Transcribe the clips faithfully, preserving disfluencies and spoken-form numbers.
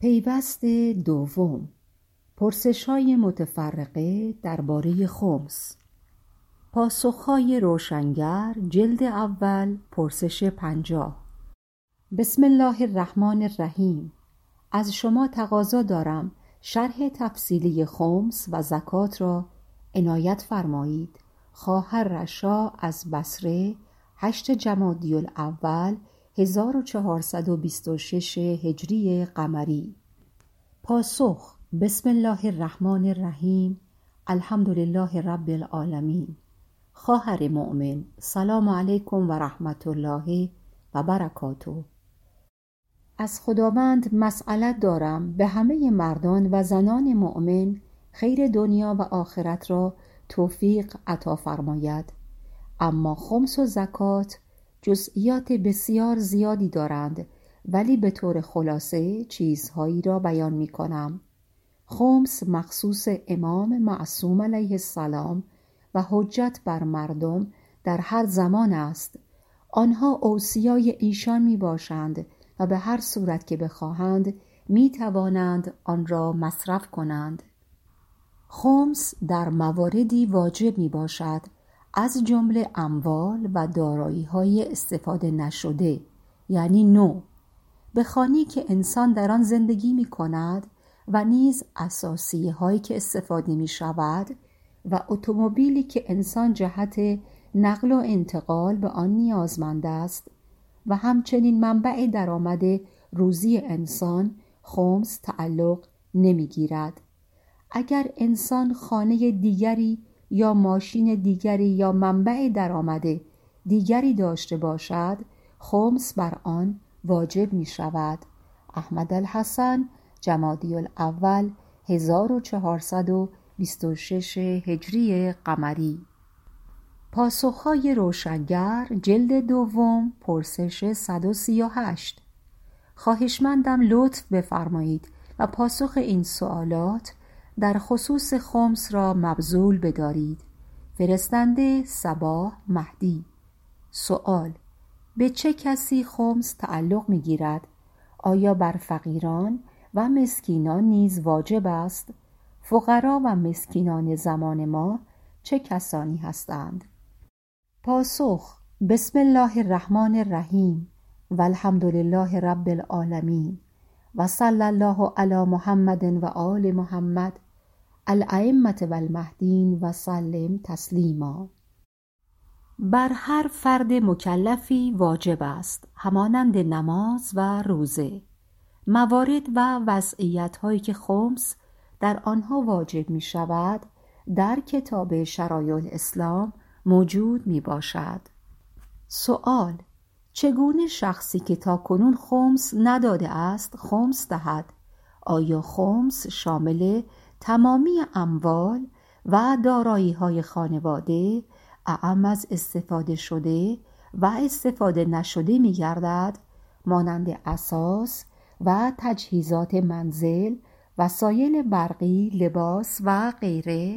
پیوست دوم، پرسش‌های متفرقه درباره خمس. پاسخ‌های روشنگر، جلد اول، پرسش پنجاه. بسم الله الرحمن الرحیم. از شما تقاضا دارم شرح تفصیلی خمس و زکات را عنایت فرمایید. خواهر رشا از بصره، هشت جمادی الاول هزار و چهارصد و بیست و شش هجری قمری. پاسخ: بسم الله الرحمن الرحیم. الحمدلله رب العالمین. خواهر مؤمن، سلام علیکم و رحمت الله و برکاته. از خداوند مسئلت دارم به همه مردان و زنان مؤمن خیر دنیا و آخرت را توفیق عطا فرماید. اما خمس و زکات جزئیات بسیار زیادی دارند، ولی به طور خلاصه چیزهایی را بیان می کنم. خمس مخصوص امام معصوم علیه السلام و حجت بر مردم در هر زمان است. آنها اوصیای ایشان می باشند و به هر صورت که بخواهند می توانند آن را مصرف کنند. خمس در مواردی واجب می باشد، از جمله اموال و دارایی‌های استفاده نشده، یعنی نو، به خانه‌ای که انسان در آن زندگی می کند و نیز اساسیه هایی که استفاده می شود و اتومبیلی که انسان جهت نقل و انتقال به آن نیازمند است و همچنین منبع درآمد روزی انسان. خمس تعلق نمی گیرد. اگر انسان خانه دیگری یا ماشین دیگری یا منبع درآمد دیگری داشته باشد، خمس بر آن واجب می شود. احمد الحسن، جمادی الاول هزار و چهارصد و بیست و شش هجری قمری. پاسخ‌های روشنگر، جلد دوم، پرسش صد و سی و هشت. خواهشمندم لطف بفرمایید و پاسخ این سوالات در خصوص خمس را مبذول بدارید. فرستنده صباح مهدی. سوال: به چه کسی خمس تعلق می گیرد؟ آیا بر فقیران و مسکینان نیز واجب است؟ فقرا و مسکینان زمان ما چه کسانی هستند؟ پاسخ: بسم الله الرحمن الرحیم و الحمدلله رب العالمین و صلی الله علی محمد و آل محمد الائمة و المهدین و سلم تسلیما. بر هر فرد مکلفی واجب است، همانند نماز و روزه. موارد و وضعیت هایی که خمس در آنها واجب می شود در کتاب شرایع الاسلام موجود می باشد. سوال: چگونه شخصی که تا کنون خمس نداده است خمس دهد؟ آیا خمس شامل تمامی اموال و دارایی های خانواده اعم از استفاده شده و استفاده نشده می گردد، مانند اساس و تجهیزات منزل، وسایل برقی، لباس و غیره؟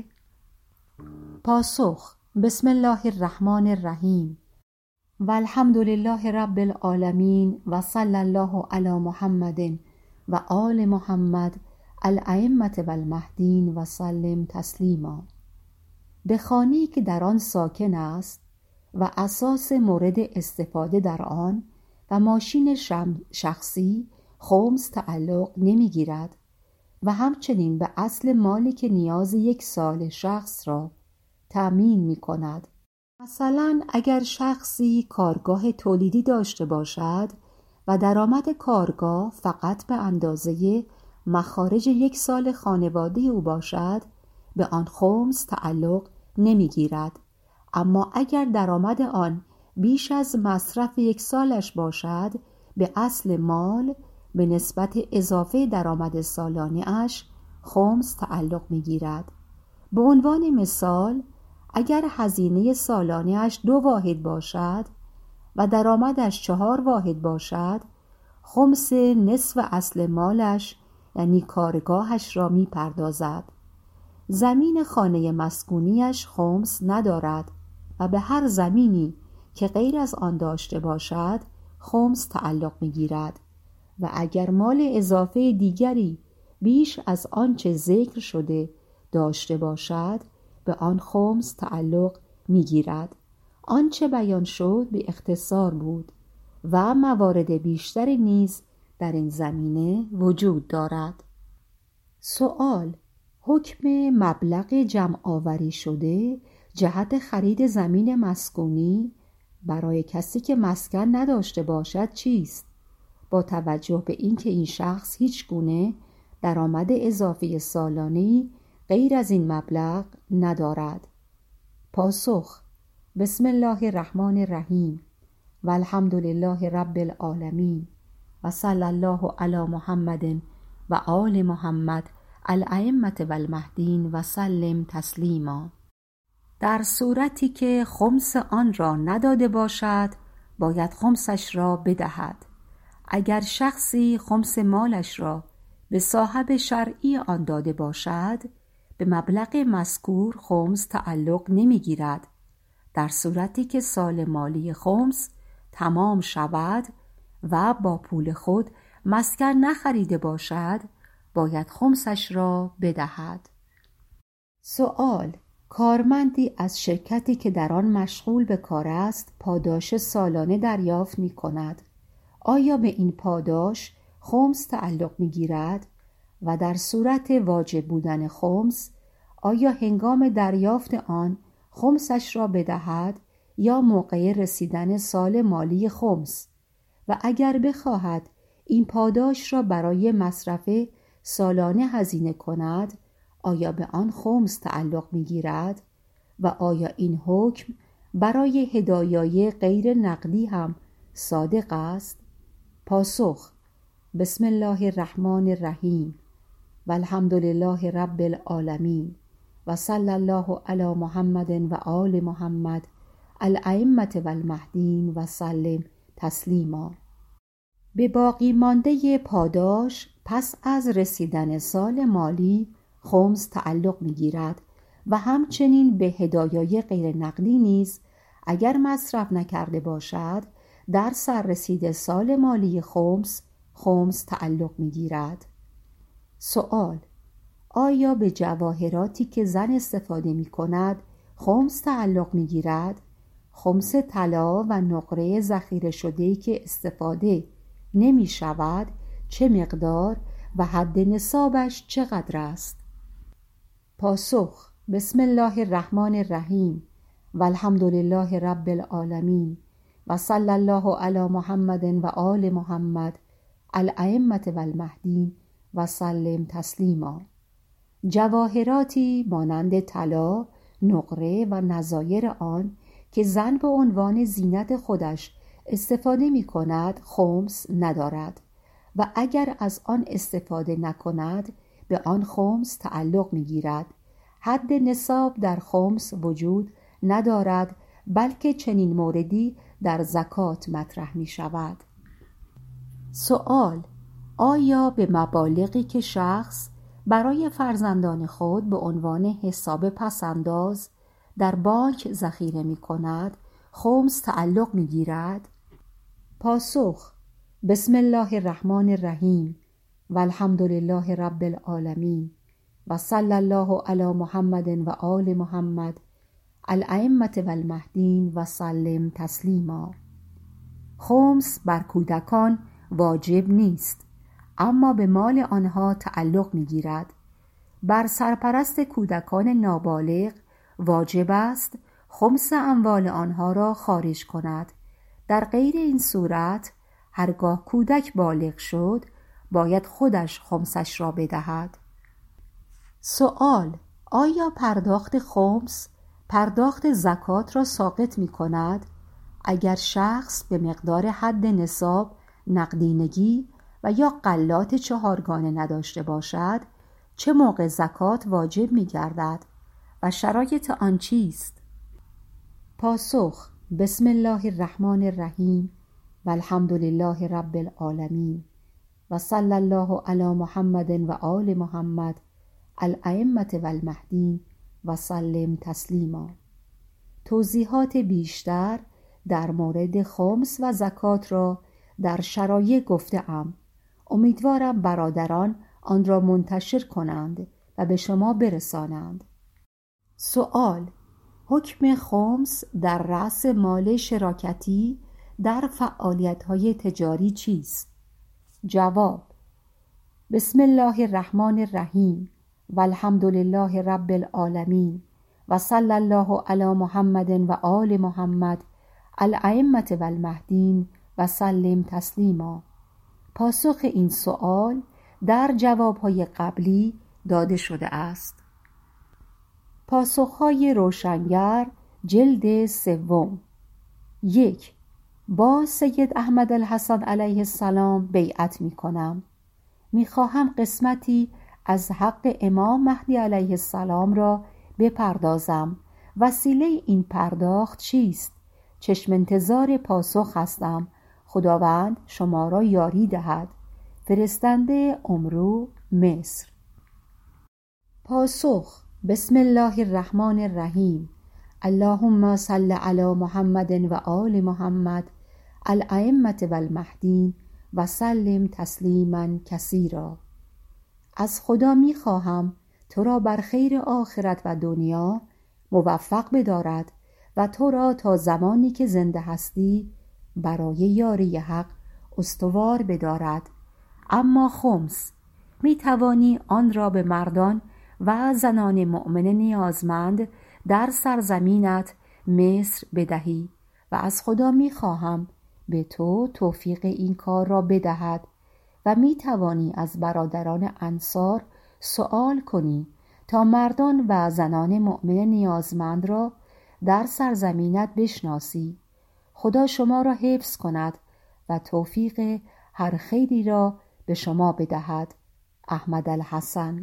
پاسخ: بسم الله الرحمن الرحیم و الحمدلله رب العالمین و صلی الله علی محمد و آل محمد الائمة و المهدین و سلم تسلیما. به خانه‌ای که در آن ساکن است و اساس مورد استفاده در آن و ماشین شخصی خمس تعلق نمی گیرد و همچنین به اصل مالی که نیاز یک سال شخص را تأمین می کند. مثلا اگر شخصی کارگاه تولیدی داشته باشد و درآمد کارگاه فقط به اندازه مخارج یک سال خانواده او باشد، به آن خمس تعلق نمی گیرد. اما اگر درآمد آن بیش از مصرف یک سالش باشد، به اصل مال به نسبت اضافه درآمد سالانه اش خمس تعلق می گیرد. به عنوان مثال، اگر هزینه سالانه اش دو واحد باشد و درآمدش چهار واحد باشد، خمس نصف اصل مالش یعنی کارگاهش را می پردازد. زمین خانه مسکونیش خمس ندارد و به هر زمینی که غیر از آن داشته باشد خمس تعلق می گیرد. و اگر مال اضافه دیگری بیش از آنچه ذکر شده داشته باشد به آن خمس تعلق می‌گیرد. آنچه بیان شد به اختصار بود و موارد بیشتری نیز در این زمینه وجود دارد. سوال: حکم مبلغ جمع آوری شده جهت خرید زمین مسکونی برای کسی که مسکن نداشته باشد چیست؟ با توجه به اینکه این شخص هیچ گونه درآمد اضافه سالانه‌ای غیر از این مبلغ ندارد. پاسخ: بسم الله الرحمن الرحیم و الحمد لله رب العالمین و صلی الله علی محمد و آل محمد الائمة و المهدین و سلم تسلیما. در صورتی که خمس آن را نداده باشد باید خمسش را بدهد. اگر شخصی خمس مالش را به صاحب شرعی آن داده باشد به مبلغ مذکور خمس تعلق نمی‌گیرد. در صورتی که سال مالی خمس تمام شود و با پول خود مسکن نخریده باشد باید خمسش را بدهد. سوال: کارمندی از شرکتی که در آن مشغول به کار است پاداش سالانه دریافت می کند. آیا به این پاداش خمس تعلق می گیرد؟ و در صورت واجب بودن خمس آیا هنگام دریافت آن خمسش را بدهد یا موقع رسیدن سال مالی خمس؟ و اگر بخواهد این پاداش را برای مصرف سالانه هزینه کند آیا به آن خمس تعلق می گیرد؟ و آیا این حکم برای هدایای غیر نقدی هم صادق است؟ پاسخ: بسم الله الرحمن الرحیم و الحمد لله رب العالمین و صلی الله علی محمد و آل محمد الائمة و المهدین و سلم تسلیما. به باقی مانده پاداش پس از رسیدن سال مالی خمس تعلق می‌گیرد و همچنین به هدایای غیر نقدی نیز اگر مصرف نکرده باشد در سررسید سال مالی خمس خمس تعلق می‌گیرد. سوال: آیا به جواهراتی که زن استفاده می‌کند خمس تعلق می‌گیرد؟ خمس طلا و نقره ذخیره شده‌ای که استفاده نمی‌شود چه مقدار و حد نصابش چقدر است؟ پاسخ: بسم الله الرحمن الرحیم و الحمد لله رب العالمین و صلی الله علی محمد و آل محمد الائمة و المهدین و سلم تسلیما. جواهراتی مانند طلا، نقره و نظایر آن که زن به عنوان زینت خودش استفاده می کند خمس ندارد و اگر از آن استفاده نکند به آن خمس تعلق می گیرد. حد نصاب در خمس وجود ندارد بلکه چنین موردی در زکات مطرح می شود. سوال: آیا به مبالغی که شخص برای فرزندان خود به عنوان حساب پسنداز در بانک ذخیره می کند خمس تعلق می گیرد؟ پاسخ: بسم الله الرحمن الرحیم و الحمد لله رب العالمین و صلی الله علی محمد و آل محمد الائمة و المهدین و سلم تسلیما. خمس بر کودکان واجب نیست اما به مال آنها تعلق می گیرد. بر سرپرست کودکان نابالغ واجب است خمس اموال آنها را خارج کند. در غیر این صورت هرگاه کودک بالغ شد باید خودش خمسش را بدهد. سوال: آیا پرداخت خمس پرداخت زکات را ساقط می کند؟ اگر شخص به مقدار حد نصاب نقدینگی و یا غلات چهارگانه نداشته باشد چه موقع زکات واجب می گردد و شرایط آن چیست؟ پاسخ: بسم الله الرحمن الرحیم و الحمد لله رب العالمین و صلی الله علی محمد و آل محمد الائمة و المهدین و سلم تسلیما. توضیحات بیشتر در مورد خمس و زکات را در شرایع گفته ام. امیدوارم برادران آن را منتشر کنند و به شما برسانند. سوال: حکم خمس در رأس مال شراکتی در فعالیت‌های تجاری چیست؟ جواب: بسم الله الرحمن الرحیم و الحمد لله رب العالمین و صلی الله علی محمد و آل محمد الائمة و المهدین و سلم تسلیما. پاسخ این سوال در جوابهای قبلی داده شده است. پاسخهای روشنگر جلد سوم. یک. با سید احمد الحسن علیه السلام بیعت می کنم. می خواهم قسمتی از حق امام مهدی علیه السلام را بپردازم. وسیله این پرداخت چیست؟ چشم انتظار پاسخ هستم. خداوند شما را یاری دهد. فرستنده امرو، مصر. پاسخ: بسم الله الرحمن الرحیم. اللهم صل علی محمد و آل محمد الائمة و المهدین و سلم تسلیما کثیرا. از خدا می خواهم تو را بر خیر آخرت و دنیا موفق بدارد و تو را تا زمانی که زنده هستی برای یاری حق استوار بدارد. اما خمس می توانی آن را به مردان و زنان مؤمن نیازمند در سرزمینت مصر بدهی و از خدا می خواهم به تو توفیق این کار را بدهد و می توانی از برادران انصار سؤال کنی تا مردان و زنان مؤمن نیازمند را در سرزمینت بشناسی. خدا شما را حفظ کند و توفیق هر خیری را به شما بدهد. احمد الحسن.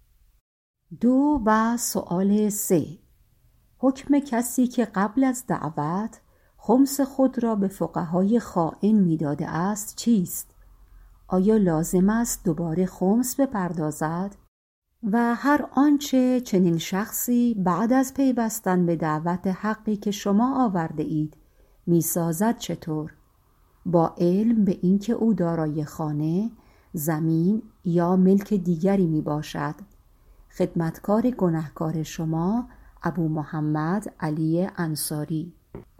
دو و سؤال سه. حکم کسی که قبل از دعوت خمس خود را به فقهای خائن می داده است چیست؟ آیا لازم است دوباره خمس بپردازد؟ و هر آنچه چنین شخصی بعد از پیوستن به دعوت حقی که شما آورده اید می سازد چطور؟ با علم به اینکه او دارای خانه، زمین یا ملک دیگری می باشد. خدمتکار گنهکار شما ابو محمد علی انصاری.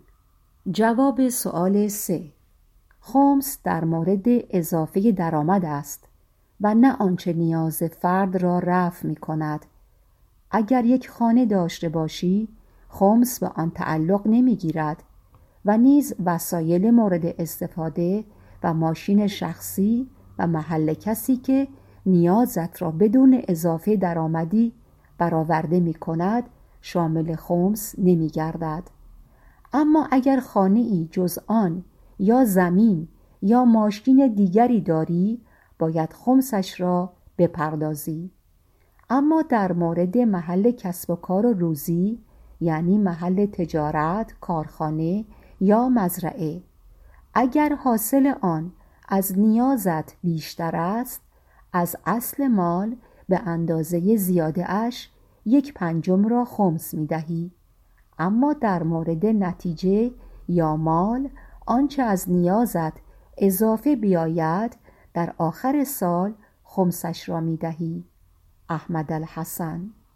جواب سؤال سه. خمس در مورد اضافه درآمد است و نه آنچه نیاز فرد را رفع می کند. اگر یک خانه داشته باشی خمس به آن تعلق نمی گیرد و نیز وسایل مورد استفاده و ماشین شخصی و محل کسی که نیازت را بدون اضافه درآمدی برآورده می کند شامل خمس نمی گردد. اما اگر خانه‌ای جز آن یا زمین یا ماشین دیگری داری باید خمسش را بپردازی. اما در مورد محل کسب و کار و روزی یعنی محل تجارت، کارخانه یا مزرعه، اگر حاصل آن از نیازت بیشتر است از اصل مال به اندازه زیاده اش یک پنجم را خمس می دهی. اما در مورد نتیجه یا مال آنچه از نیازت اضافه بیاید در آخر سال خمسش را می دهی. احمد الحسن.